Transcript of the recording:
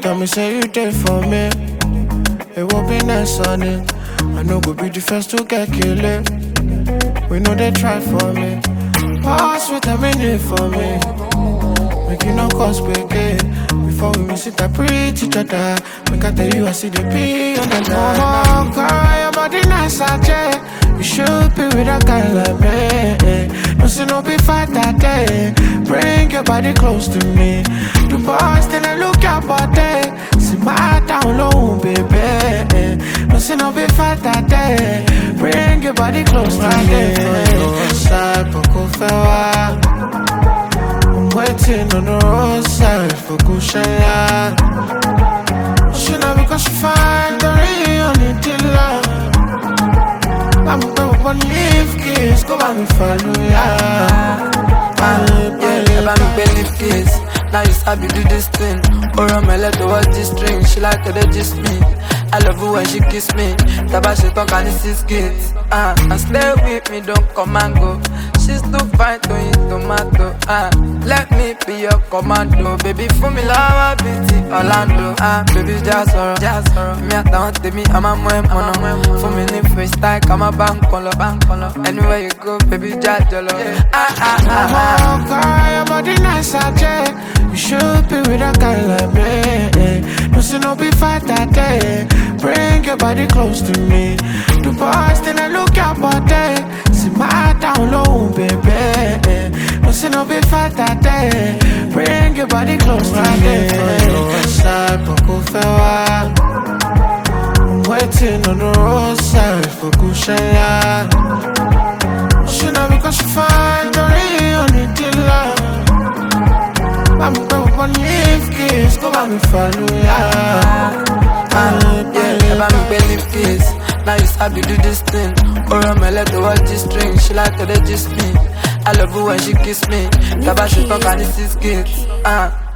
tell me say you did for me. It will be nice on it. I know go be the first to get killed. We know they try for me. Pass with a minute for me. Make you no cause big. Before we miss it, I preach each other. Make I tell you I see the P on the line. Oh, girl, your body nice, I check. You should be with a guy like me. No see no be fight that day. Bring your body close to me. The boys then I look your body. See my down low, baby. No see no be fight that day. Bring your body close to me. I'm waiting on the roadside for Kushaya. She not because she find the real dealer. I'm going to leave kiss, go by me follow ya. Ever me pay leave kiss. Now you sabi do this thing. Or I'm let to watch this string. She like to just me. I love you when she kiss me. Taba she talk and this is kids. And stay with me, don't come and go. She's too fine to eat tomato. Let me be your commando. Baby, for me love beauty Orlando. Baby, just horror. Me at down to me, I'm a mono. For me need freestyle, I'm a bank color. Anywhere you go, baby, just jolo. Oh, girl, your body nice, I check. You should be with a guy like me. No see no be fight that day. Bring your body close to me. The boys then I look your body. See my down low, baby. No see no be fight that day. Bring your body close to me. I'm waiting on the roadside for Kushaya. She not because she find the real dealer. I'm going to leave kiss, go by me follow ya. Ever me pay leave kiss. Now you sabi do this thing. Or I'm let to watch this string. She like to just me. I love you when she kiss me. Taba she talk and this is kids.